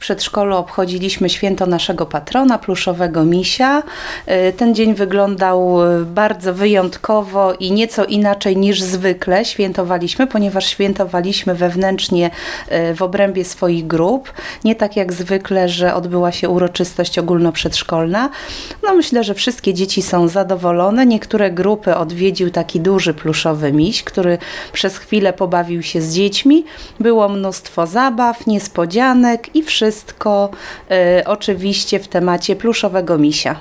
W przedszkolu obchodziliśmy święto naszego patrona, pluszowego misia. Ten dzień wyglądał bardzo wyjątkowo i nieco inaczej niż zwykle świętowaliśmy, ponieważ świętowaliśmy wewnętrznie w obrębie swoich grup. Nie tak jak zwykle, że odbyła się uroczystość ogólnoprzedszkolna. No myślę, że wszystkie dzieci są zadowolone. Niektóre grupy odwiedził taki duży pluszowy miś, który przez chwilę pobawił się z dziećmi. Było mnóstwo zabaw, niespodzianek i wszystko oczywiście w temacie pluszowego misia.